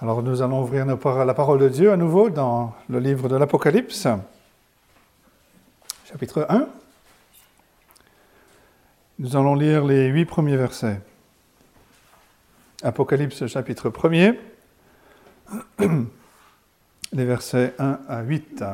Alors nous allons ouvrir la parole de Dieu à nouveau dans le livre de l'Apocalypse, chapitre 1. Nous allons lire les 8 premiers versets. Apocalypse chapitre 1er, les versets 1 à 8.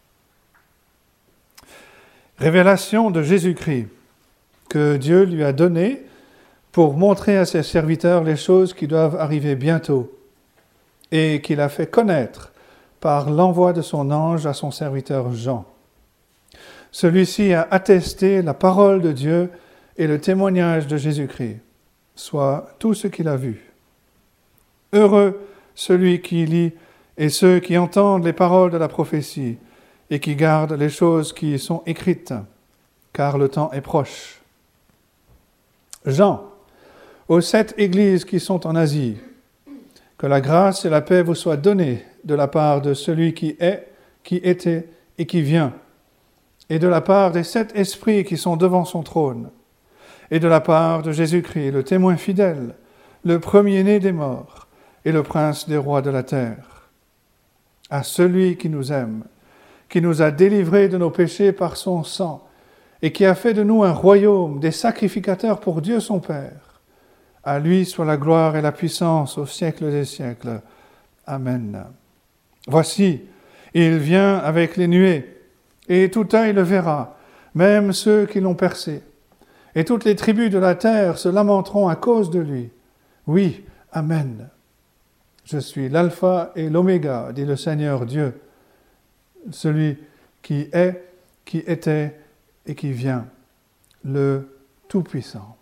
Révélation de Jésus-Christ que Dieu lui a donnée pour montrer à ses serviteurs les choses qui doivent arriver bientôt et qu'il a fait connaître par l'envoi de son ange à son serviteur Jean. Celui-ci a attesté la parole de Dieu et le témoignage de Jésus-Christ, soit tout ce qu'il a vu. Heureux celui qui lit et ceux qui entendent les paroles de la prophétie et qui gardent les choses qui y sont écrites, car le temps est proche. Jean, aux 7 églises qui sont en Asie, que la grâce et la paix vous soient données de la part de celui qui est, qui était et qui vient, et de la part des 7 esprits qui sont devant son trône, et de la part de Jésus-Christ, le témoin fidèle, le premier-né des morts, et le prince des rois de la terre. À celui qui nous aime, qui nous a délivrés de nos péchés par son sang, et qui a fait de nous un royaume, des sacrificateurs pour Dieu son Père. À lui soit la gloire et la puissance au siècle des siècles. Amen. Voici, il vient avec les nuées, et tout œil le verra, même ceux qui l'ont percé. Et toutes les tribus de la terre se lamenteront à cause de lui. Oui, Amen. Je suis l'alpha et l'oméga, dit le Seigneur Dieu, celui qui est, qui était et qui vient, le Tout-Puissant.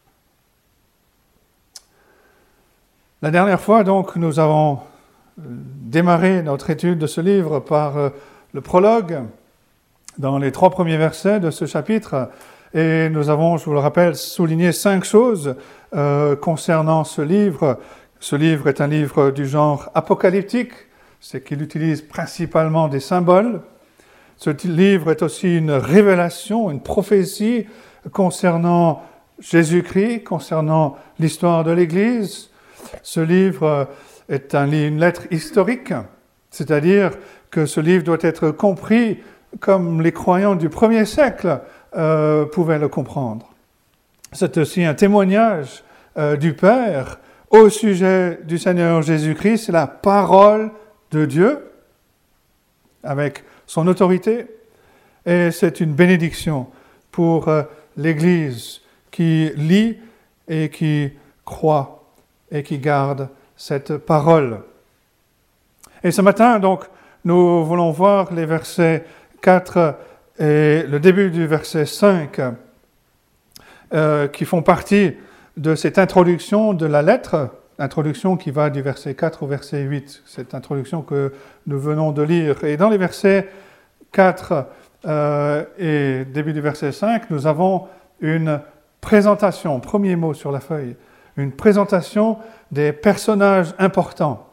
La dernière fois, donc, nous avons démarré notre étude de ce livre par le prologue, dans les 3 premiers versets de ce chapitre, et nous avons, je vous le rappelle, souligné 5 choses concernant ce livre. Ce livre est un livre du genre apocalyptique, c'est qu'il utilise principalement des symboles. Ce livre est aussi une révélation, une prophétie concernant Jésus-Christ, concernant l'histoire de l'Église. Ce livre est une lettre historique, c'est-à-dire que ce livre doit être compris comme les croyants du 1er siècle pouvaient le comprendre. C'est aussi un témoignage du Père au sujet du Seigneur Jésus-Christ. C'est la parole de Dieu avec son autorité, et c'est une bénédiction pour l'Église qui lit et qui croit et qui garde cette parole. Et ce matin, donc, nous voulons voir les versets 4 et le début du verset 5 qui font partie de cette introduction de la lettre, introduction qui va du verset 4 au verset 8, cette introduction que nous venons de lire. Et dans les versets 4 et début du verset 5, nous avons une présentation, premier mot sur la feuille, une présentation des personnages importants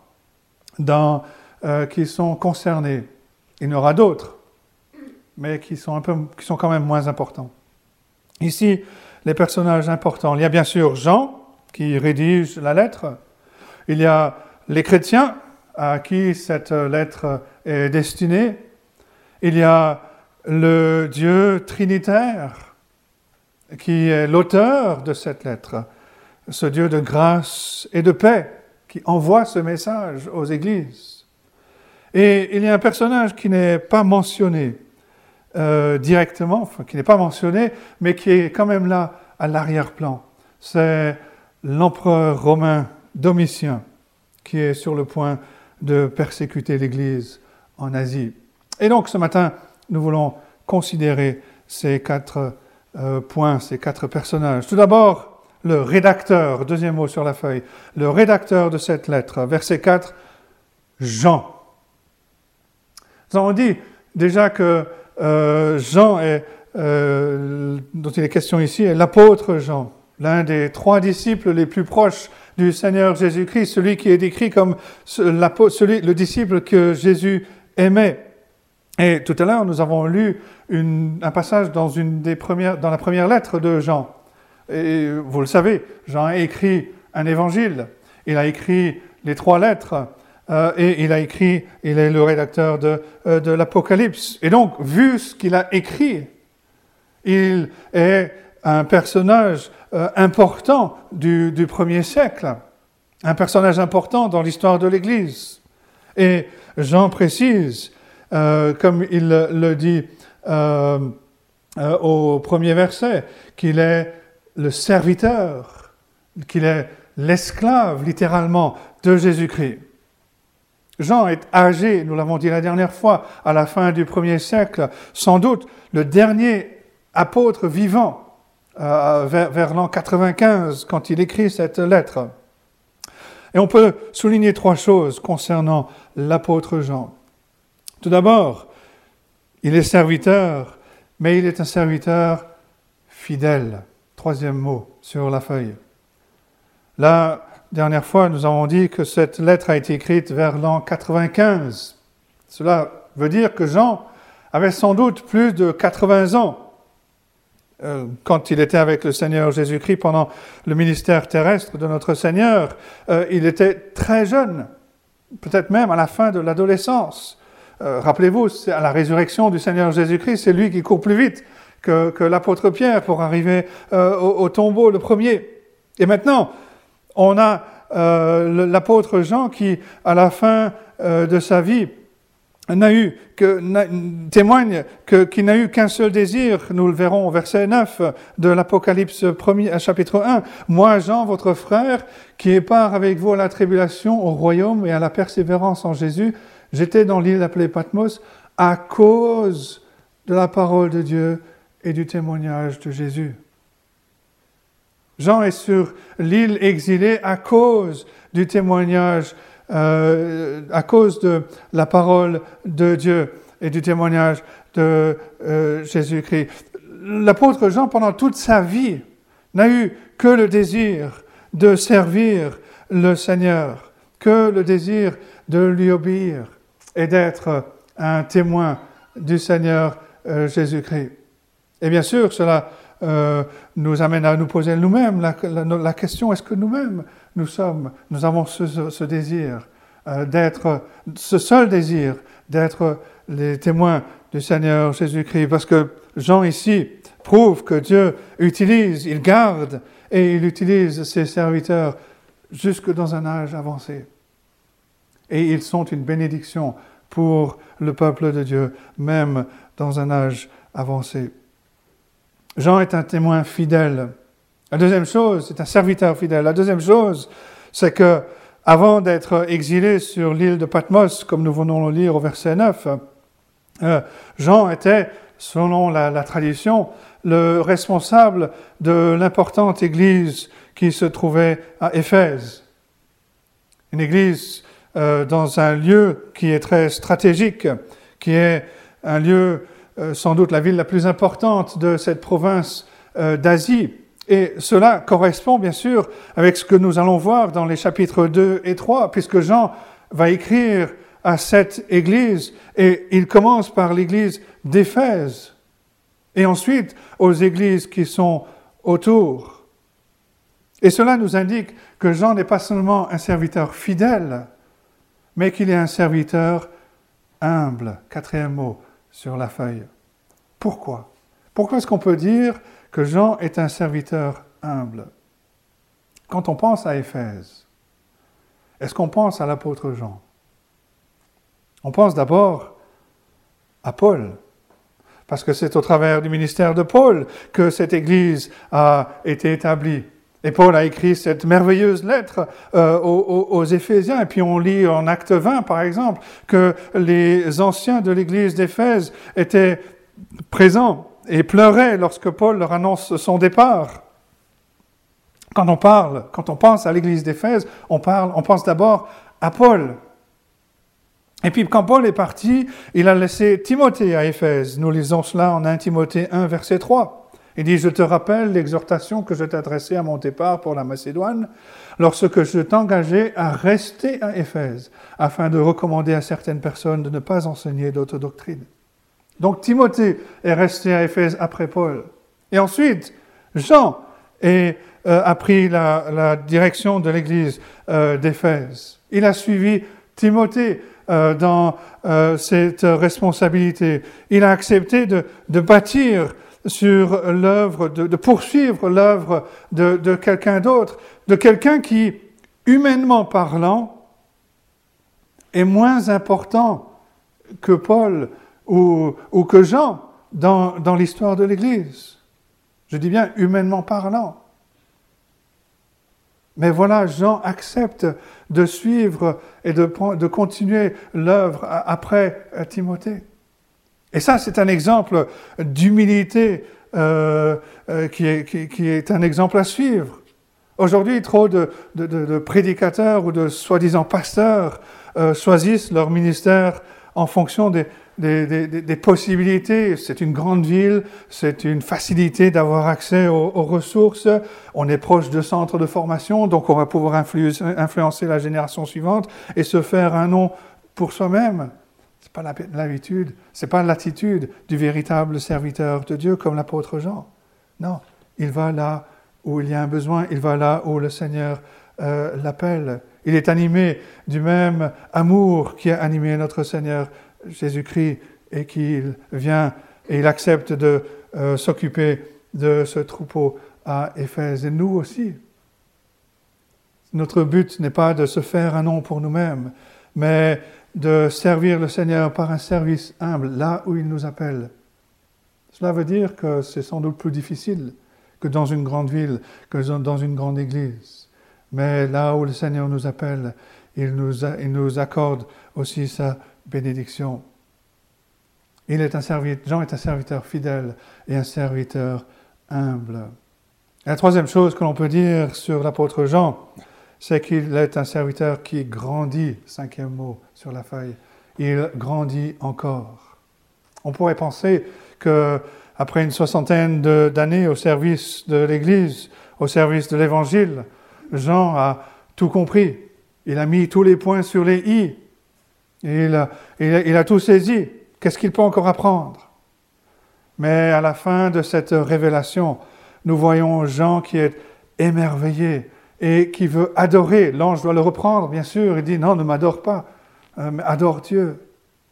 qui sont concernés. Il y en aura d'autres, mais qui sont quand même moins importants. Ici, les personnages importants. Il y a bien sûr Jean, qui rédige la lettre. Il y a les chrétiens, à qui cette lettre est destinée. Il y a le Dieu trinitaire, qui est l'auteur de cette lettre. Ce Dieu de grâce et de paix qui envoie ce message aux églises. Et il y a un personnage qui n'est pas mentionné directement, qui n'est pas mentionné, mais qui est quand même là à l'arrière-plan. C'est l'empereur romain Domitien, qui est sur le point de persécuter l'Église en Asie. Et donc ce matin, nous voulons considérer ces 4 points, ces 4 personnages. Tout d'abord, le rédacteur, deuxième mot sur la feuille, le rédacteur de cette lettre, verset 4, Jean. Nous avons dit déjà que Jean, dont il est question ici, est l'apôtre Jean, l'un des 3 disciples les plus proches du Seigneur Jésus-Christ, celui qui est décrit comme le disciple que Jésus aimait. Et tout à l'heure, nous avons lu un passage dans la première lettre de Jean. Et vous le savez, Jean a écrit un évangile. Il a écrit les 3 lettres et il est le rédacteur de l'Apocalypse. Et donc, vu ce qu'il a écrit, il est un personnage important du premier siècle, un personnage important dans l'histoire de l'Église. Et Jean précise, comme il le dit au premier verset, qu'il est le serviteur, qu'il est l'esclave, littéralement, de Jésus-Christ. Jean est âgé, nous l'avons dit la dernière fois, à la fin du premier siècle, sans doute le dernier apôtre vivant, vers l'an 95, quand il écrit cette lettre. Et on peut souligner 3 choses concernant l'apôtre Jean. Tout d'abord, il est serviteur, mais il est un serviteur fidèle. 3e mot sur la feuille. La dernière fois, nous avons dit que cette lettre a été écrite vers l'an 95. Cela veut dire que Jean avait sans doute plus de 80 ans quand il était avec le Seigneur Jésus-Christ pendant le ministère terrestre de notre Seigneur. Il était très jeune, peut-être même à la fin de l'adolescence. Rappelez-vous, c'est à la résurrection du Seigneur Jésus-Christ, c'est lui qui court plus vite que l'apôtre Pierre pour arriver au tombeau le premier. Et maintenant, on a l'apôtre Jean qui, à la fin de sa vie, témoigne qu'il n'a eu qu'un seul désir. Nous le verrons au verset 9 de l'Apocalypse chapitre 1. « Moi, Jean, votre frère, qui est part avec vous à la tribulation, au royaume et à la persévérance en Jésus, j'étais dans l'île appelée Patmos à cause de la parole de Dieu et du témoignage de Jésus. » Jean est sur l'île exilée à cause du témoignage, à cause de la parole de Dieu et du témoignage de Jésus-Christ. L'apôtre Jean, pendant toute sa vie, n'a eu que le désir de servir le Seigneur, que le désir de lui obéir et d'être un témoin du Seigneur Jésus-Christ. Et bien sûr, cela nous amène à nous poser nous-mêmes la question, est-ce que nous-mêmes, nous avons ce désir d'être, ce seul désir d'être les témoins du Seigneur Jésus-Christ? Parce que Jean ici prouve que Dieu il garde et il utilise ses serviteurs jusque dans un âge avancé. Et ils sont une bénédiction pour le peuple de Dieu, même dans un âge avancé. Jean est un témoin fidèle. La deuxième chose, c'est un serviteur fidèle. La deuxième chose, c'est que avant d'être exilé sur l'île de Patmos, comme nous venons le lire au verset 9, Jean était, selon la tradition, le responsable de l'importante église qui se trouvait à Éphèse. Une église dans un lieu qui est très stratégique, qui est un lieu, sans doute la ville la plus importante de cette province d'Asie. Et cela correspond bien sûr avec ce que nous allons voir dans les chapitres 2 et 3, puisque Jean va écrire à cette église, et il commence par l'église d'Éphèse, et ensuite aux églises qui sont autour. Et cela nous indique que Jean n'est pas seulement un serviteur fidèle, mais qu'il est un serviteur humble. 4e mot sur la feuille. Pourquoi? Pourquoi est-ce qu'on peut dire que Jean est un serviteur humble? Quand on pense à Éphèse, est-ce qu'on pense à l'apôtre Jean? On pense d'abord à Paul, parce que c'est au travers du ministère de Paul que cette église a été établie. Et Paul a écrit cette merveilleuse lettre aux Éphésiens. Et puis on lit en Acte 20, par exemple, que les anciens de l'église d'Éphèse étaient présents et pleuraient lorsque Paul leur annonce son départ. Quand on pense à l'église d'Éphèse, on pense d'abord à Paul. Et puis quand Paul est parti, il a laissé Timothée à Éphèse. Nous lisons cela en 1 Timothée 1, verset 3. Il dit « Je te rappelle l'exhortation que je t'ai adressée à mon départ pour la Macédoine, lorsque je t'engageais à rester à Éphèse, afin de recommander à certaines personnes de ne pas enseigner d'autres doctrines. » Donc Timothée est resté à Éphèse après Paul. Et ensuite, Jean a pris la direction de l'église d'Éphèse. Il a suivi Timothée dans cette responsabilité. Il a accepté de bâtir sur l'œuvre, de poursuivre l'œuvre de quelqu'un d'autre, de quelqu'un qui, humainement parlant, est moins important que Paul ou que Jean dans l'histoire de l'Église. Je dis bien humainement parlant. Mais voilà, Jean accepte de suivre et de continuer l'œuvre après Timothée. Et ça, c'est un exemple d'humilité qui est un exemple à suivre. Aujourd'hui, trop de prédicateurs ou de soi-disant pasteurs choisissent leur ministère en fonction des possibilités. C'est une grande ville, c'est une facilité d'avoir accès aux ressources. On est proche de centres de formation, donc on va pouvoir influencer la génération suivante et se faire un nom pour soi-même. C'est pas l'habitude, c'est pas l'attitude du véritable serviteur de Dieu comme l'apôtre Jean. Non, il va là où il y a un besoin, il va là où le Seigneur l'appelle. Il est animé du même amour qui a animé notre Seigneur Jésus-Christ et qu'il vient et il accepte de s'occuper de ce troupeau à Éphèse. Et nous aussi. Notre but n'est pas de se faire un nom pour nous-mêmes, mais de servir le Seigneur par un service humble, là où il nous appelle. Cela veut dire que c'est sans doute plus difficile que dans une grande ville, que dans une grande église. Mais là où le Seigneur nous appelle, il nous accorde aussi sa bénédiction. Jean est un serviteur fidèle et un serviteur humble. Et la troisième chose que l'on peut dire sur l'apôtre Jean, c'est qu'il est un serviteur qui grandit, 5e mot sur la feuille. Il grandit encore. On pourrait penser qu'après une soixantaine d'années au service de l'Église, au service de l'Évangile, Jean a tout compris. Il a mis tous les points sur les i. Il a tout saisi. Qu'est-ce qu'il peut encore apprendre? Mais à la fin de cette révélation, nous voyons Jean qui est émerveillé et qui veut adorer. L'ange doit le reprendre, bien sûr. Il dit, non, ne m'adore pas, mais adore Dieu.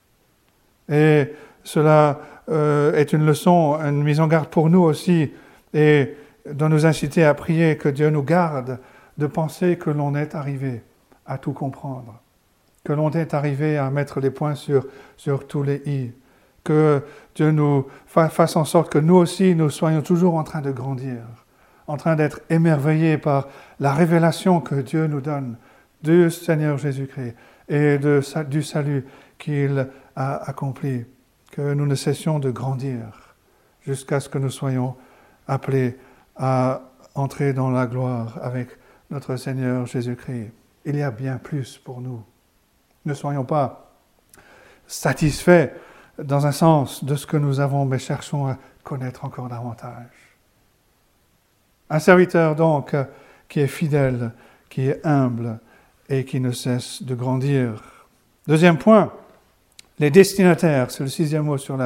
Et cela est une leçon, une mise en garde pour nous aussi, et doit nous inciter à prier que Dieu nous garde de penser que l'on est arrivé à tout comprendre, que l'on est arrivé à mettre les points sur tous les i, que Dieu nous fasse en sorte que nous aussi, nous soyons toujours en train de grandir, en train d'être émerveillés par la révélation que Dieu nous donne du Seigneur Jésus-Christ et du salut qu'il a accompli, que nous ne cessions de grandir jusqu'à ce que nous soyons appelés à entrer dans la gloire avec notre Seigneur Jésus-Christ. Il y a bien plus pour nous. Ne soyons pas satisfaits dans un sens de ce que nous avons, mais cherchons à connaître encore davantage. Un serviteur donc qui est fidèle, qui est humble et qui ne cesse de grandir. Deuxième point, les destinataires, c'est le 6e mot sur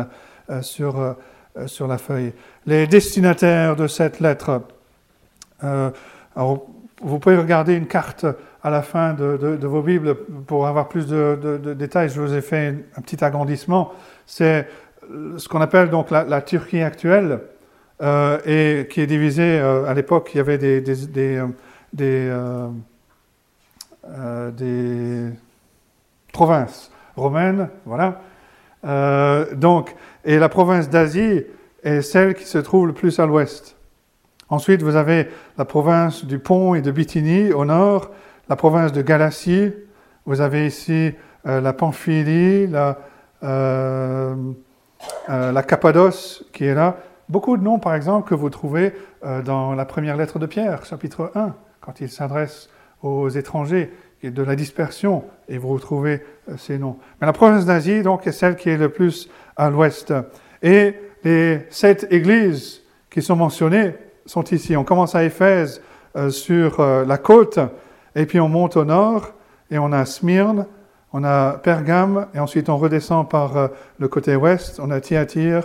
la feuille. Les destinataires de cette lettre. Alors, vous pouvez regarder une carte à la fin de vos Bibles pour avoir plus de détails. Je vous ai fait un petit agrandissement. C'est ce qu'on appelle donc la Turquie actuelle et qui est divisée. À l'époque, il y avait des provinces romaines, voilà. Et la province d'Asie est celle qui se trouve le plus à l'ouest. Ensuite, vous avez la province du Pont et de Bithynie au nord, la province de Galatie, vous avez ici la Pamphylie, la Cappadoce qui est là. Beaucoup de noms, par exemple, que vous trouvez dans la première lettre de Pierre, chapitre 1, quand il s'adresse aux étrangers, et de la dispersion, et vous retrouvez ces noms. Mais la province d'Asie, donc, est celle qui est le plus à l'ouest. Et les 7 églises qui sont mentionnées sont ici. On commence à Éphèse sur la côte, et puis on monte au nord, et on a Smyrne, on a Pergame, et ensuite on redescend par le côté ouest, on a Thyatire,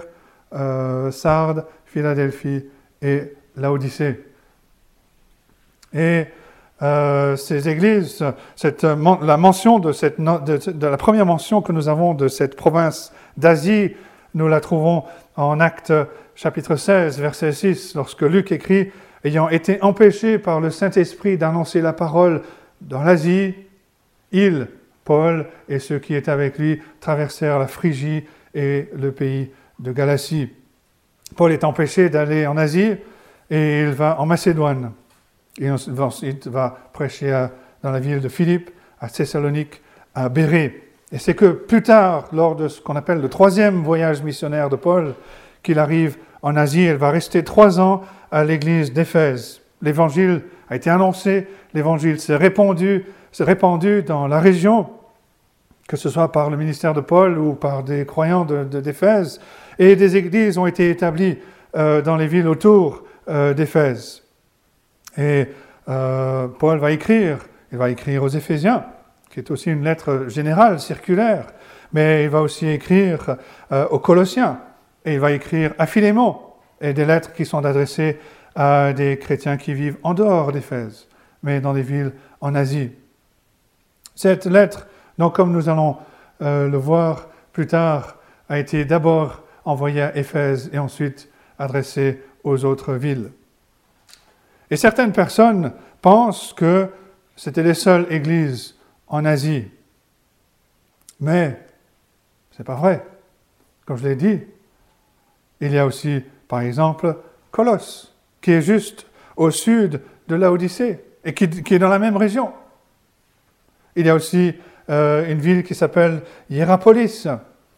Sardes, Philadelphie et Laodicée. Et ces églises, la mention de la première mention que nous avons de cette province d'Asie, nous la trouvons en Actes chapitre 16, verset 6, lorsque Luc écrit « Ayant été empêché par le Saint-Esprit d'annoncer la parole dans l'Asie, il, Paul et ceux qui étaient avec lui, traversèrent la Phrygie et le pays de Galatie. » Paul est empêché d'aller en Asie et il va en Macédoine. Et ensuite va prêcher dans la ville de Philippe, à Thessalonique, à Bérée. Et c'est que plus tard, lors de ce qu'on appelle le 3e voyage missionnaire de Paul, qu'il arrive en Asie. Il va rester 3 ans à l'église d'Éphèse. L'évangile a été annoncé, l'évangile s'est répandu dans la région, que ce soit par le ministère de Paul ou par des croyants d'Éphèse, et des églises ont été établies dans les villes autour d'Éphèse. Et Paul va écrire aux Éphésiens, qui est aussi une lettre générale, circulaire, mais il va aussi écrire aux Colossiens, et il va écrire à Philémon, et des lettres qui sont adressées à des chrétiens qui vivent en dehors d'Éphèse, mais dans des villes en Asie. Cette lettre, donc comme nous allons le voir plus tard, a été d'abord envoyée à Éphèse et ensuite adressée aux autres villes. Et certaines personnes pensent que c'était les seules églises en Asie. Mais ce n'est pas vrai. Comme je l'ai dit, il y a aussi, par exemple, Colosse, qui est juste au sud de Laodicée et qui est dans la même région. Il y a aussi une ville qui s'appelle Hiérapolis,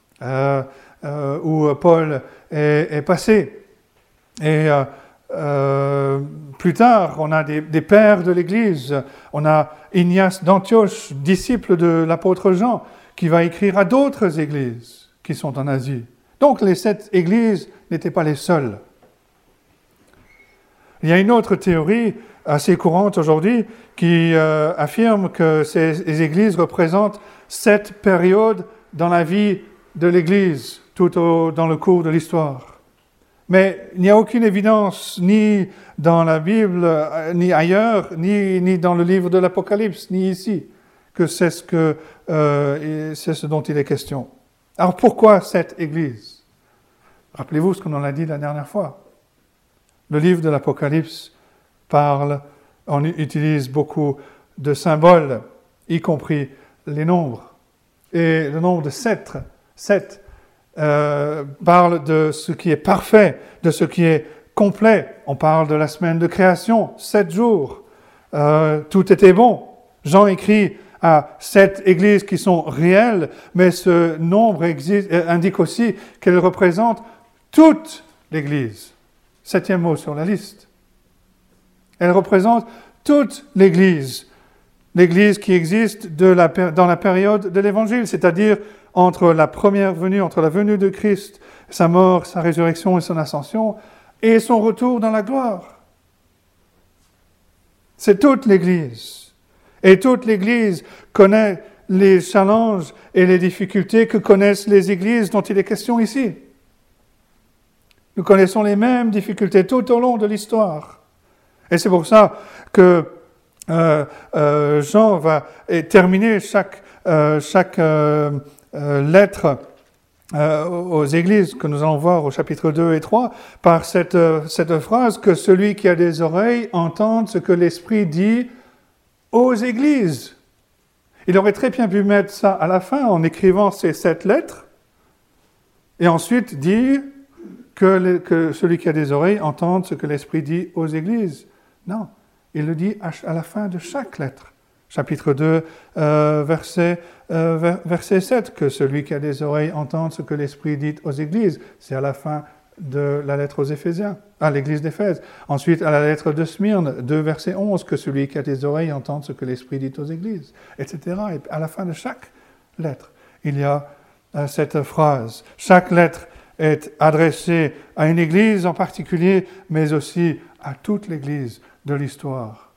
où Paul est passé. Et plus tard, on a des pères de l'Église. On a Ignace d'Antioche, disciple de l'apôtre Jean, qui va écrire à d'autres églises qui sont en Asie. Donc les 7 églises n'étaient pas les seules. Il y a une autre théorie assez courante aujourd'hui qui affirme que ces églises représentent 7 périodes dans la vie de l'Église, dans le cours de l'histoire. Mais il n'y a aucune évidence, ni dans la Bible, ni ailleurs, ni dans le livre de l'Apocalypse, ni ici, que c'est ce dont il est question. Alors pourquoi cette Église ? Rappelez-vous ce qu'on a dit la dernière fois. Le livre de l'Apocalypse on utilise beaucoup de symboles, y compris les nombres. Et le nombre de 7 parle de ce qui est parfait, de ce qui est complet. On parle de la semaine de création, 7 jours. Tout était bon. Jean écrit à 7 églises qui sont réelles, mais ce nombre indique aussi qu'elle représente toute l'Église. 7e mot sur la liste. Elle représente toute l'Église. L'Église qui existe dans la période de l'Évangile, c'est-à-dire entre la première venue, entre la venue de Christ, sa mort, sa résurrection et son ascension, et son retour dans la gloire. C'est toute l'Église. Et toute l'Église connaît les challenges et les difficultés que connaissent les églises dont il est question ici. Nous connaissons les mêmes difficultés tout au long de l'histoire. Et c'est pour ça que Jean va terminer chaque lettre aux églises que nous allons voir au chapitre 2 et 3 par cette phrase que celui qui a des oreilles entende ce que l'Esprit dit aux églises. Il aurait très bien pu mettre ça à la fin en écrivant ces 7 lettres et ensuite dire que celui qui a des oreilles entende ce que l'Esprit dit aux églises. Non, il le dit à la fin de chaque lettre. Chapitre 2, verset 7, que celui qui a des oreilles entende ce que l'Esprit dit aux églises. C'est à la fin de la lettre aux Éphésiens, à l'église d'Éphèse. Ensuite, à la lettre de Smyrne, 2, verset 11, que celui qui a des oreilles entende ce que l'Esprit dit aux églises, etc. Et à la fin de chaque lettre, il y a cette phrase. Chaque lettre est adressée à une église en particulier, mais aussi à toute l'église de l'histoire.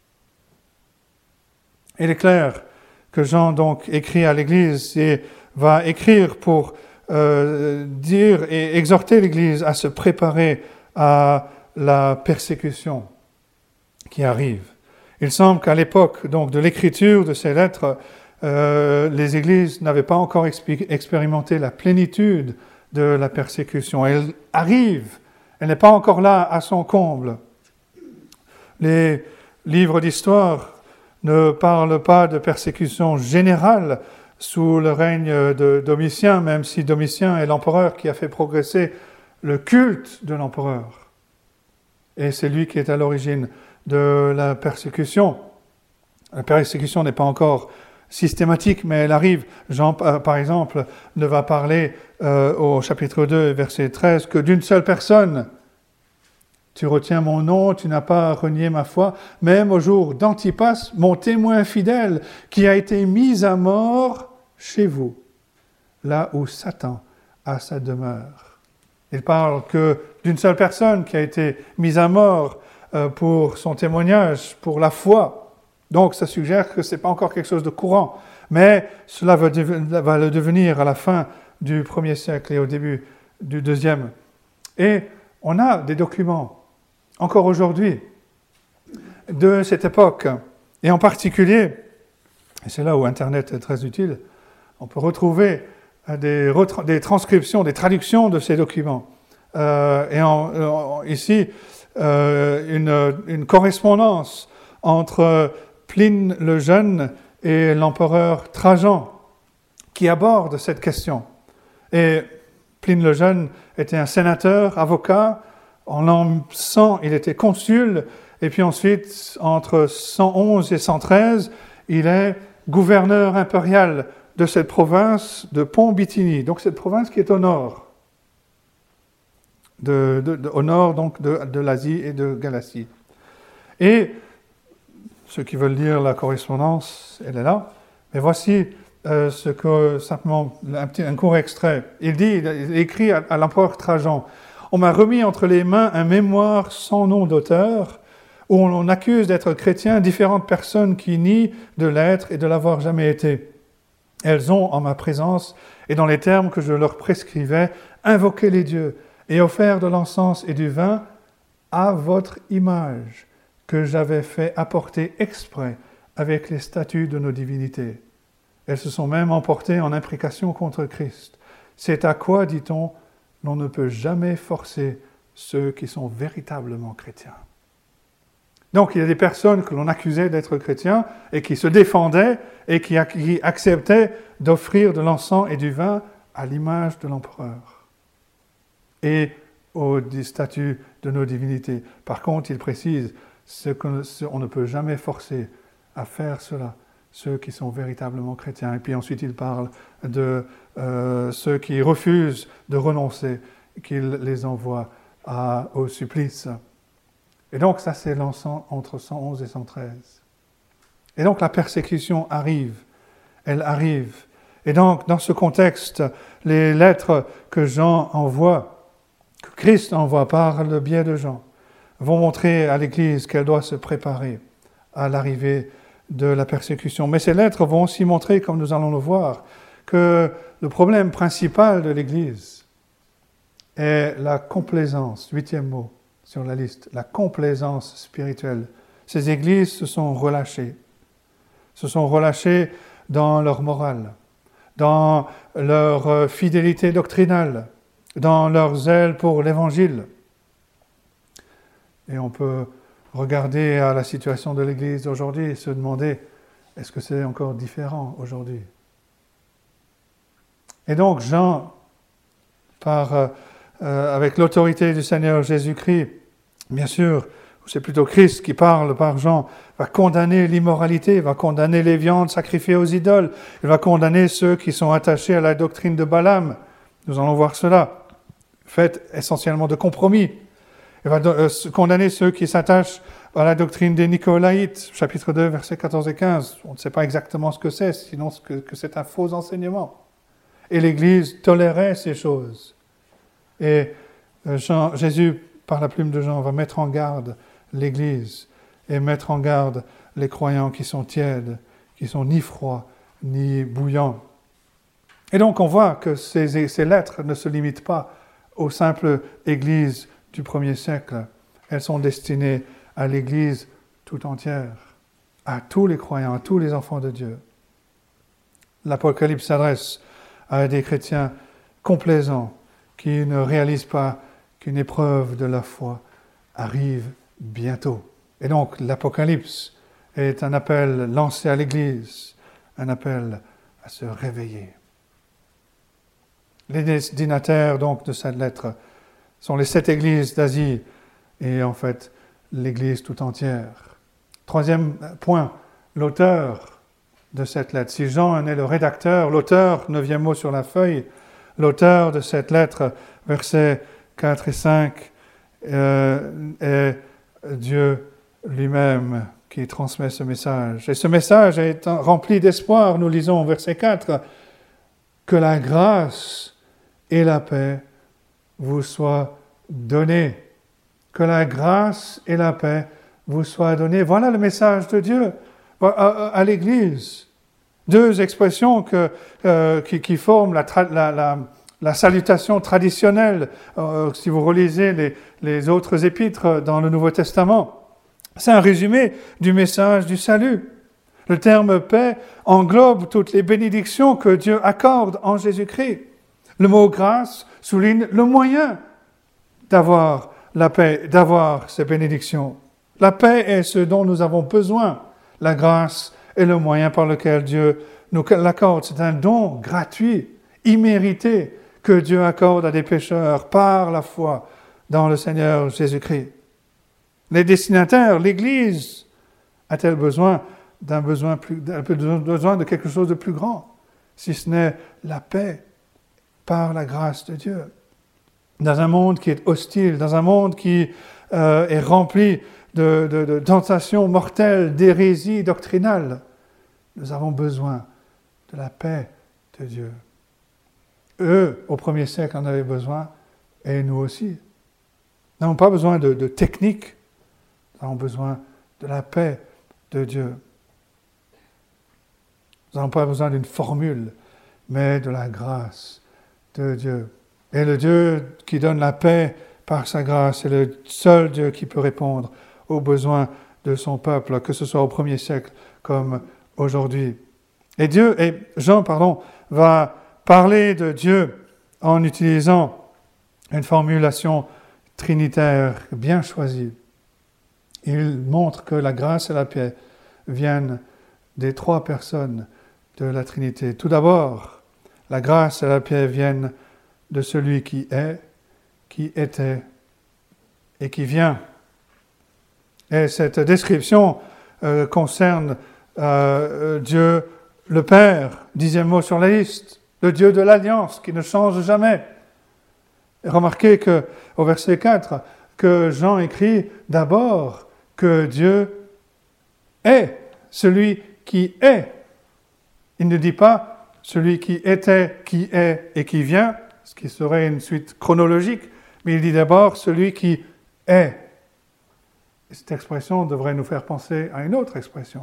Il est clair que Jean donc écrit à l'Église et va écrire pour dire et exhorter l'Église à se préparer à la persécution qui arrive. Il semble qu'à l'époque donc, de l'écriture de ces lettres, les églises n'avaient pas encore expérimenté la plénitude de la persécution. Elle arrive, elle n'est pas encore là à son comble. Les livres d'histoire ne parlent pas de persécution générale sous le règne de Domitien, même si Domitien est l'empereur qui a fait progresser le culte de l'empereur. Et c'est lui qui est à l'origine de la persécution. La persécution n'est pas encore systématique, mais elle arrive. Jean, par exemple, ne va parler au chapitre 2, verset 13, que d'une seule personne. Tu retiens mon nom, tu n'as pas renié ma foi, même au jour d'Antipas, mon témoin fidèle, qui a été mis à mort chez vous, là où Satan a sa demeure. Il parle que d'une seule personne qui a été mise à mort pour son témoignage, pour la foi. Donc ça suggère que ce n'est pas encore quelque chose de courant, mais cela va le devenir à la fin du 1er siècle et au début du 2e. Et on a des documents, encore aujourd'hui, de cette époque, et en particulier, et c'est là où Internet est très utile, on peut retrouver des transcriptions, des traductions de ces documents. Ici, une correspondance entre Pline le Jeune et l'empereur Trajan, qui aborde cette question. Et Pline le Jeune était un sénateur, avocat. En l'an 100, il était consul. Et puis ensuite, entre 111 et 113, il est gouverneur impérial de cette province de Pont-Bithynie. Donc cette province qui est au nord. Au nord donc de l'Asie et de Galatie. Et ceux qui veulent lire la correspondance, elle est là. Mais voici simplement un court extrait. Il écrit à l'empereur Trajan, « On m'a remis entre les mains un mémoire sans nom d'auteur, où on accuse d'être chrétien différentes personnes qui nient de l'être et de l'avoir jamais été. Elles ont, en ma présence, et dans les termes que je leur prescrivais, invoqué les dieux et offert de l'encens et du vin à votre image, que j'avais fait apporter exprès avec les statues de nos divinités. Elles se sont même emportées en imprécation contre Christ. C'est à quoi, dit-on, l'on ne peut jamais forcer ceux qui sont véritablement chrétiens. » Donc il y a des personnes que l'on accusait d'être chrétiens et qui se défendaient et qui acceptaient d'offrir de l'encens et du vin à l'image de l'empereur et aux statues de nos divinités. Par contre, il précise on ne peut jamais forcer à faire cela ceux qui sont véritablement chrétiens. Et puis ensuite, il parle de ceux qui refusent de renoncer, qu'il les envoie au supplice. Et donc, ça, c'est l'encens entre 111 et 113. Et donc, la persécution arrive. Elle arrive. Et donc, dans ce contexte, les lettres que Jean envoie, que Christ envoie par le biais de Jean, vont montrer à l'Église qu'elle doit se préparer à l'arrivée de la persécution. Mais ces lettres vont aussi montrer, comme nous allons le voir, que le problème principal de l'Église est la complaisance, 8e mot sur la liste, la complaisance spirituelle. Ces églises se sont relâchées dans leur morale, dans leur fidélité doctrinale, dans leur zèle pour l'Évangile. Et on peut regarder à la situation de l'Église aujourd'hui et se demander, est-ce que c'est encore différent aujourd'hui? Et donc Jean, avec l'autorité du Seigneur Jésus-Christ, bien sûr, c'est plutôt Christ qui parle par Jean, va condamner l'immoralité, va condamner les viandes sacrifiées aux idoles, il va condamner ceux qui sont attachés à la doctrine de Balaam. Nous allons voir cela, fait essentiellement de compromis. Il va condamner ceux qui s'attachent à la doctrine des Nicolaïtes, chapitre 2, versets 14 et 15. On ne sait pas exactement ce que c'est, sinon que c'est un faux enseignement. Et l'Église tolérait ces choses. Et Jésus, par la plume de Jean, va mettre en garde l'Église et mettre en garde les croyants qui sont tièdes, qui sont ni froids, ni bouillants. Et donc on voit que ces lettres ne se limitent pas aux simples églises du 1er siècle. Elles sont destinées à l'Église tout entière. à tous les croyants, à tous les enfants de Dieu. L'Apocalypse s'adresse à des chrétiens complaisants qui ne réalisent pas qu'une épreuve de la foi arrive bientôt. Et donc l'Apocalypse est un appel lancé à l'Église, un appel à se réveiller. Les destinataires donc de cette lettre sont les 7 églises d'Asie et en fait l'Église tout entière. Troisième point, l'auteur de cette lettre. Si Jean en est le rédacteur, l'auteur, 9e mot sur la feuille, l'auteur de cette lettre, versets 4 et 5, est Dieu lui-même qui transmet ce message. Et ce message est rempli d'espoir. Nous lisons au verset 4, « Que la grâce et la paix vous soient données. » Que la grâce et la paix vous soient données. Voilà le message de Dieu à l'Église. 2 expressions qui forment la salutation traditionnelle, si vous relisez les autres épîtres dans le Nouveau Testament. C'est un résumé du message du salut. Le terme paix englobe toutes les bénédictions que Dieu accorde en Jésus-Christ. Le mot grâce souligne le moyen d'avoir la paix, d'avoir ces bénédictions. La paix est ce dont nous avons besoin. La grâce est le moyen par lequel Dieu nous l'accorde. C'est un don gratuit, immérité, que Dieu accorde à des pécheurs par la foi dans le Seigneur Jésus-Christ. Les destinataires, l'Église, a-t-elle besoin de quelque chose de plus grand, si ce n'est la paix par la grâce de Dieu? Dans un monde qui est hostile, dans un monde qui est rempli de tentations mortelles, d'hérésies doctrinales, nous avons besoin de la paix de Dieu. Eux, au 1er siècle, en avaient besoin, et nous aussi. Nous n'avons pas besoin de techniques, nous avons besoin de la paix de Dieu. Nous n'avons pas besoin d'une formule, mais de la grâce de Dieu. Et le Dieu qui donne la paix par sa grâce est le seul Dieu qui peut répondre aux besoins de son peuple, que ce soit au 1er siècle comme aujourd'hui. Et Jean va parler de Dieu en utilisant une formulation trinitaire bien choisie. Il montre que la grâce et la paix viennent des 3 personnes de la Trinité. Tout d'abord, la grâce et la paix viennent de celui qui est, qui était et qui vient. Et cette description concerne Dieu le Père, 10e mot sur la liste, le Dieu de l'Alliance qui ne change jamais. Et remarquez qu'au verset 4, que Jean écrit d'abord que Dieu est celui qui est. Il ne dit pas celui qui était, qui est et qui vient, ce qui serait une suite chronologique, mais il dit d'abord celui qui est. Et cette expression devrait nous faire penser à une autre expression,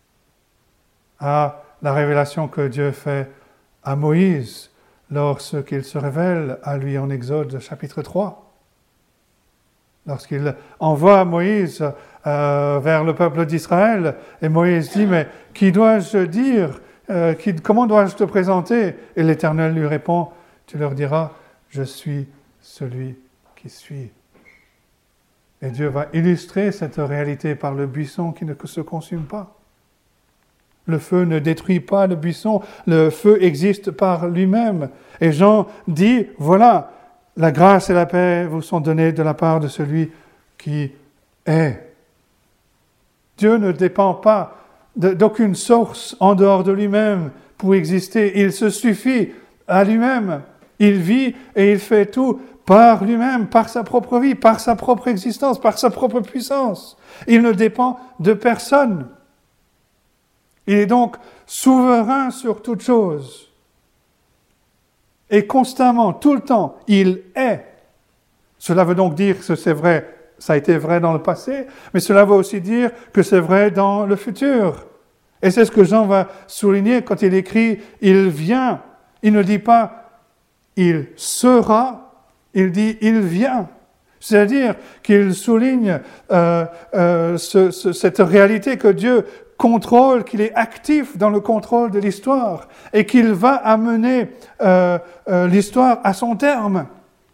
à la révélation que Dieu fait à Moïse lorsqu'il se révèle à lui en Exode chapitre 3. Lorsqu'il envoie Moïse vers le peuple d'Israël, et Moïse dit « Mais qui dois-je dire ? Comment dois-je te présenter ?» Et l'Éternel lui répond « Tu leur diras, je suis celui qui suis. » Et Dieu va illustrer cette réalité par le buisson qui ne se consume pas. Le feu ne détruit pas le buisson, le feu existe par lui-même. Et Jean dit, voilà, la grâce et la paix vous sont données de la part de celui qui est. Dieu ne dépend pas d'aucune source en dehors de lui-même pour exister. Il se suffit à lui-même. Il vit et il fait tout par lui-même, par sa propre vie, par sa propre existence, par sa propre puissance. Il ne dépend de personne. Il est donc souverain sur toute chose. Et constamment, tout le temps, il est. Cela veut donc dire que c'est vrai, ça a été vrai dans le passé, mais cela veut aussi dire que c'est vrai dans le futur. Et c'est ce que Jean va souligner quand il écrit « il vient ». Il ne dit pas « il sera », il dit « il vient ». C'est-à-dire qu'il souligne cette réalité que Dieu contrôle, qu'il est actif dans le contrôle de l'histoire et qu'il va amener l'histoire à son terme.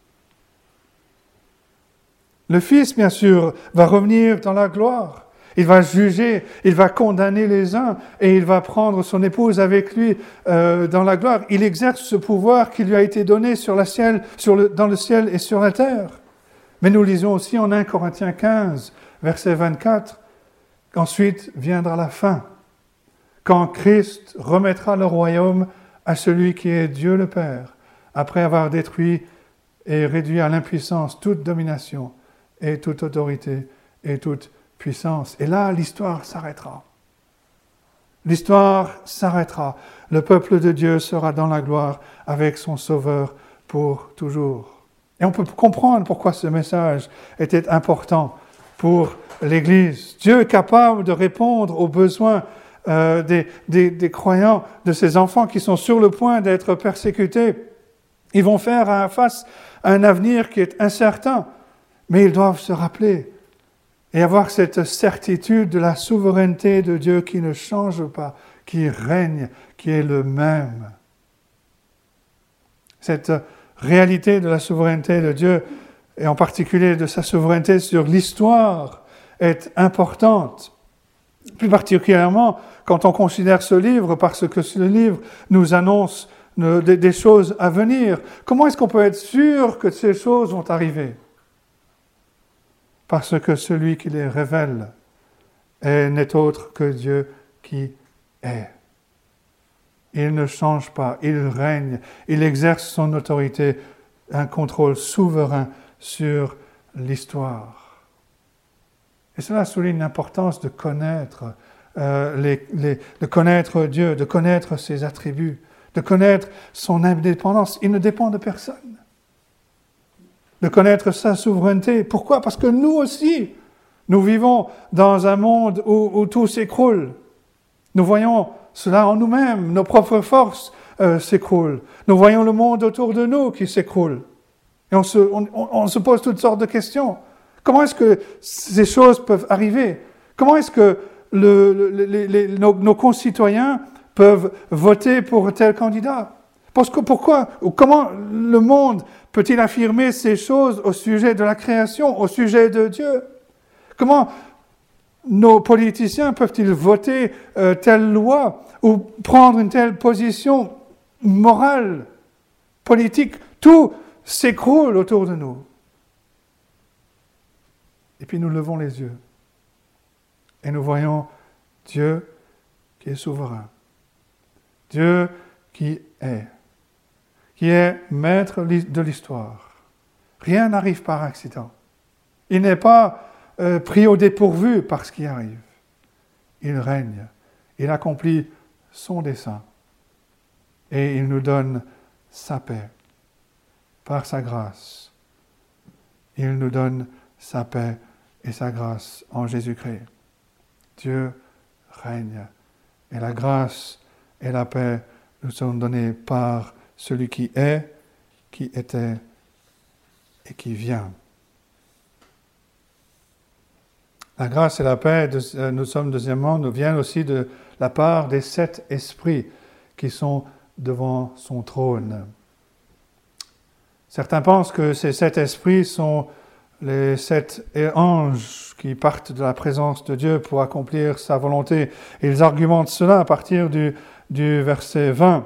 Le Fils, bien sûr, va revenir dans la gloire. Il va juger, il va condamner les uns et il va prendre son épouse avec lui dans la gloire. Il exerce ce pouvoir qui lui a été donné dans le ciel et sur la terre. Mais nous lisons aussi en 1 Corinthiens 15, verset 24, qu'ensuite viendra la fin, quand Christ remettra le royaume à celui qui est Dieu le Père, après avoir détruit et réduit à l'impuissance toute domination et toute autorité et toute puissance. Et là, l'histoire s'arrêtera. L'histoire s'arrêtera. Le peuple de Dieu sera dans la gloire avec son Sauveur pour toujours. Et on peut comprendre pourquoi ce message était important pour l'Église. Dieu est capable de répondre aux besoins des croyants, de ces enfants qui sont sur le point d'être persécutés. Ils vont faire face à un avenir qui est incertain, mais ils doivent se rappeler et avoir cette certitude de la souveraineté de Dieu qui ne change pas, qui règne, qui est le même. Cette réalité de la souveraineté de Dieu, et en particulier de sa souveraineté sur l'histoire, est importante. Plus particulièrement quand on considère ce livre, parce que ce livre nous annonce des choses à venir. Comment est-ce qu'on peut être sûr que ces choses vont arriver ? Parce que celui qui les révèle n'est autre que Dieu qui est. Il ne change pas, il règne, il exerce son autorité, un contrôle souverain sur l'histoire. Et cela souligne l'importance de connaître, de connaître Dieu, de connaître ses attributs, de connaître son indépendance. Il ne dépend de personne. De connaître sa souveraineté. Pourquoi ? Parce que nous aussi, nous vivons dans un monde où tout s'écroule. Nous voyons cela en nous-mêmes, nos propres forces s'écroulent. Nous voyons le monde autour de nous qui s'écroule. Et on se pose toutes sortes de questions. Comment est-ce que ces choses peuvent arriver ? Comment est-ce que nos concitoyens peuvent voter pour tel candidat ? Comment le monde peut-il affirmer ces choses au sujet de la création, au sujet de Dieu ? Comment nos politiciens peuvent-ils voter telle loi ou prendre une telle position morale, politique ? Tout s'écroule autour de nous. Et puis nous levons les yeux et nous voyons Dieu qui est souverain, Dieu qui est maître de l'histoire. Rien n'arrive par accident. Il n'est pas pris au dépourvu par ce qui arrive. Il règne, il accomplit son dessein et il nous donne sa paix par sa grâce. Il nous donne sa paix et sa grâce en Jésus-Christ. Dieu règne et la grâce et la paix nous sont données par celui qui est, qui était et qui vient. La grâce et la paix, nous viennent aussi de la part des 7 esprits qui sont devant son trône. Certains pensent que ces 7 esprits sont les 7 anges qui partent de la présence de Dieu pour accomplir sa volonté. Ils argumentent cela à partir du verset 20.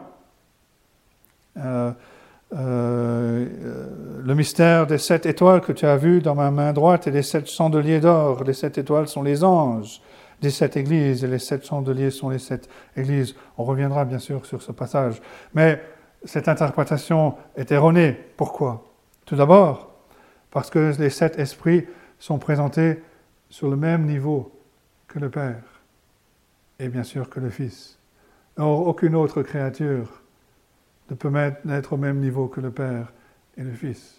Le mystère des 7 étoiles que tu as vu dans ma main droite et des 7 chandeliers d'or. Les 7 étoiles sont les anges des 7 églises et les 7 chandeliers sont les 7 églises. On reviendra bien sûr sur ce passage. Mais cette interprétation est erronée. Pourquoi ? Tout d'abord, parce que les 7 esprits sont présentés sur le même niveau que le Père et bien sûr que le Fils. Or, aucune autre créature ne peut être au même niveau que le Père et le Fils.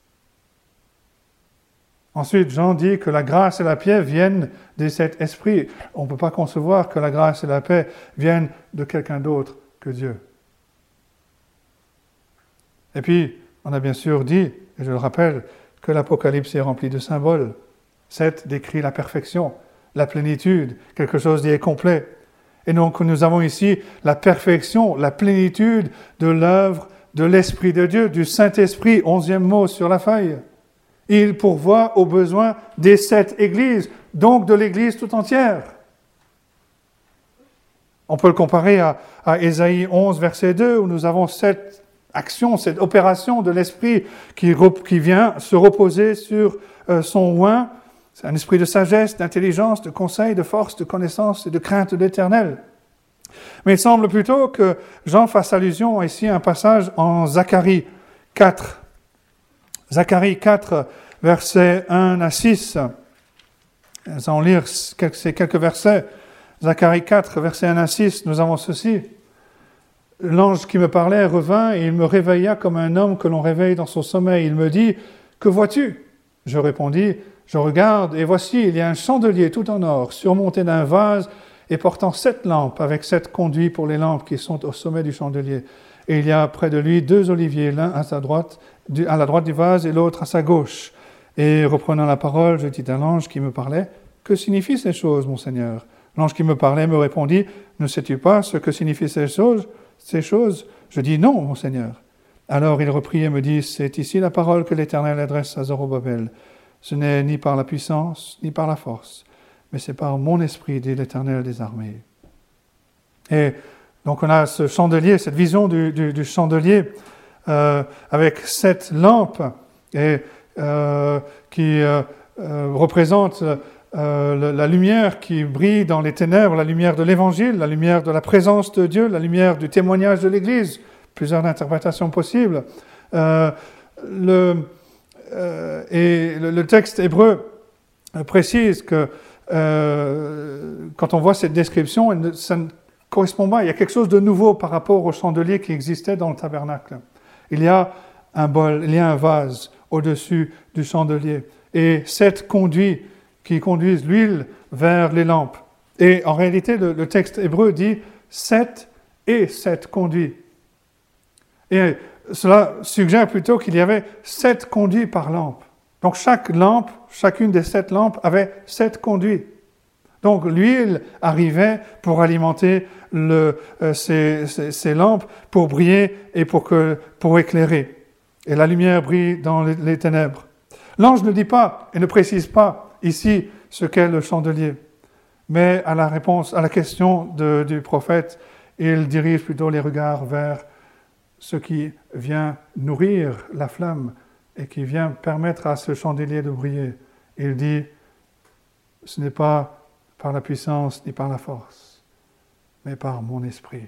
Ensuite, Jean dit que la grâce et la paix viennent des 7 esprits. On ne peut pas concevoir que la grâce et la paix viennent de quelqu'un d'autre que Dieu. Et puis, on a bien sûr dit, et je le rappelle, que l'Apocalypse est rempli de symboles. 7 décrit la perfection, la plénitude, quelque chose d'y est complet. Et donc nous avons ici la perfection, la plénitude de l'œuvre de l'Esprit de Dieu, du Saint-Esprit, 11e mot sur la feuille. Il pourvoit aux besoins des 7 églises, donc de l'Église tout entière. On peut le comparer à Ésaïe 11, verset 2, où nous avons cette action, cette opération de l'Esprit qui vient se reposer sur son oint. C'est un esprit de sagesse, d'intelligence, de conseil, de force, de connaissance et de crainte de l'Éternel. Mais il semble plutôt que Jean fasse allusion ici à un passage en Zacharie 4. Zacharie 4, versets 1 à 6. Nous allons lire ces quelques versets. Zacharie 4, versets 1 à 6, nous avons ceci. L'ange qui me parlait revint et il me réveilla comme un homme que l'on réveille dans son sommeil. Il me dit, « Que vois-tu » Je répondis, « Je regarde et voici, il y a un chandelier tout en or, surmonté d'un vase et portant 7 lampes, avec 7 conduits pour les lampes qui sont au sommet du chandelier. Et il y a près de lui 2 oliviers, l'un à la droite du vase et l'autre à sa gauche. » Et reprenant la parole, je dis à l'ange qui me parlait, « Que signifient ces choses, mon Seigneur ?» L'ange qui me parlait me répondit, « Ne sais-tu pas ce que signifient ces choses ?» Je dis, « Non, mon Seigneur. » Alors il reprit et me dit, « C'est ici la parole que l'Éternel adresse à Zorobabel. Ce n'est ni par la puissance, ni par la force, mais c'est par mon esprit, dit l'Éternel des armées. » Et donc on a ce chandelier, cette vision du chandelier avec 7 lampes et qui représente la lumière qui brille dans les ténèbres, la lumière de l'Évangile, la lumière de la présence de Dieu, la lumière du témoignage de l'Église. Plusieurs interprétations possibles. Le texte hébreu précise que quand on voit cette description, ça ne correspond pas. Il y a quelque chose de nouveau par rapport au chandelier qui existait dans le tabernacle. Il y a un bol, il y a un vase au-dessus du chandelier et 7 conduits qui conduisent l'huile vers les lampes. Et en réalité, le texte hébreu dit 7 et 7 conduits. Et cela suggère plutôt qu'il y avait 7 conduits par lampe. Donc chaque lampe, chacune des 7 lampes avait 7 conduits. Donc l'huile arrivait pour alimenter ces lampes, pour briller et pour éclairer. Et la lumière brille dans les ténèbres. L'ange ne dit pas et ne précise pas ici ce qu'est le chandelier. Mais à la question du prophète, il dirige plutôt les regards vers ce qui vient nourrir la flamme et qui vient permettre à ce chandelier de briller. Il dit, ce n'est pas par la puissance ni par la force, mais par mon esprit.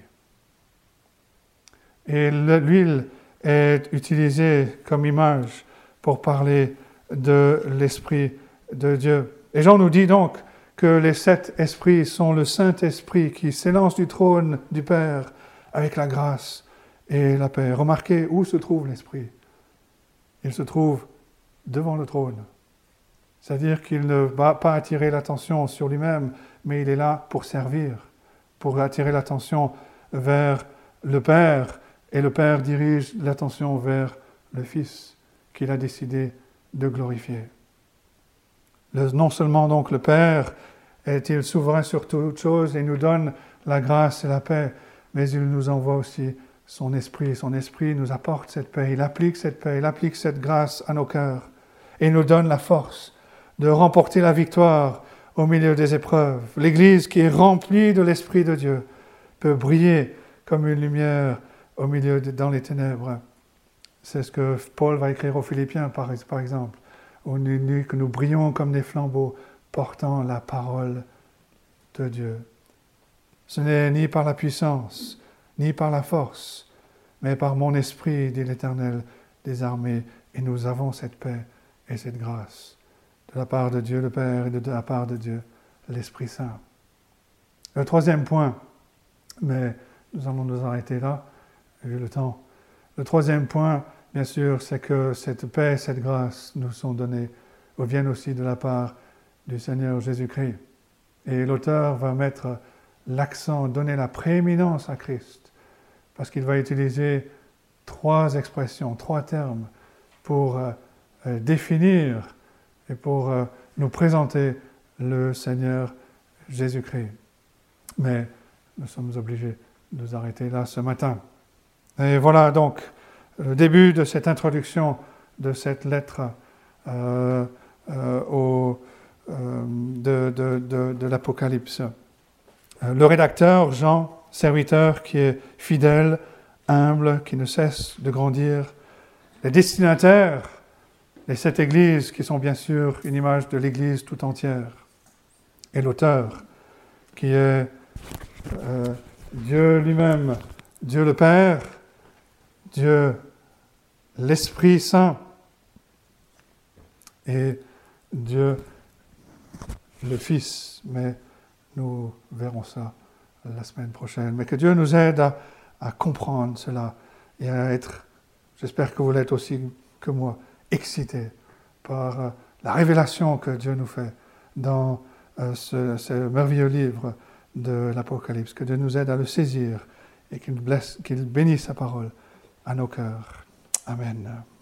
Et l'huile est utilisée comme image pour parler de l'esprit de Dieu. Et Jean nous dit donc que les 7 esprits sont le Saint-Esprit qui s'élance du trône du Père avec la grâce et la paix. Remarquez où se trouve l'Esprit. Il se trouve devant le trône. C'est-à-dire qu'il ne va pas attirer l'attention sur lui-même, mais il est là pour servir, pour attirer l'attention vers le Père, et le Père dirige l'attention vers le Fils qu'il a décidé de glorifier. Non seulement donc le Père est-il souverain sur toute chose et nous donne la grâce et la paix, mais il nous envoie aussi son Esprit. Son Esprit nous apporte cette paix, il applique cette paix, il applique cette grâce à nos cœurs et nous donne la force de remporter la victoire au milieu des épreuves. L'Église qui est remplie de l'Esprit de Dieu peut briller comme une lumière au milieu dans les ténèbres. C'est ce que Paul va écrire aux Philippiens, par exemple. On nous dit que nous brillons comme des flambeaux portant la parole de Dieu. Ce n'est ni par la puissance, ni par la force, mais par mon esprit, dit l'Éternel des armées, et nous avons cette paix et cette grâce de la part de Dieu le Père et de la part de Dieu l'Esprit Saint. Le 3e point, mais nous allons nous arrêter là, vu le temps. Le 3e point, bien sûr, c'est que cette paix et cette grâce nous sont données, ou viennent aussi de la part du Seigneur Jésus-Christ. Et l'auteur va mettre l'accent, donner la prééminence à Christ, parce qu'il va utiliser 3 expressions, 3 termes pour définir et pour nous présenter le Seigneur Jésus-Christ. Mais nous sommes obligés de nous arrêter là ce matin. Et voilà donc le début de cette introduction de cette lettre de l'Apocalypse. Le rédacteur, Jean, serviteur qui est fidèle, humble, qui ne cesse de grandir. Les destinataires, les 7 églises qui sont bien sûr une image de l'Église tout entière. Et l'auteur qui est Dieu lui-même, Dieu le Père, Dieu l'Esprit Saint et Dieu le Fils. Mais nous verrons ça la semaine prochaine. Mais que Dieu nous aide à comprendre cela et à être, j'espère que vous l'êtes aussi que moi, excités par la révélation que Dieu nous fait dans ce merveilleux livre de l'Apocalypse. Que Dieu nous aide à le saisir et qu'il bénisse sa parole à nos cœurs. Amen.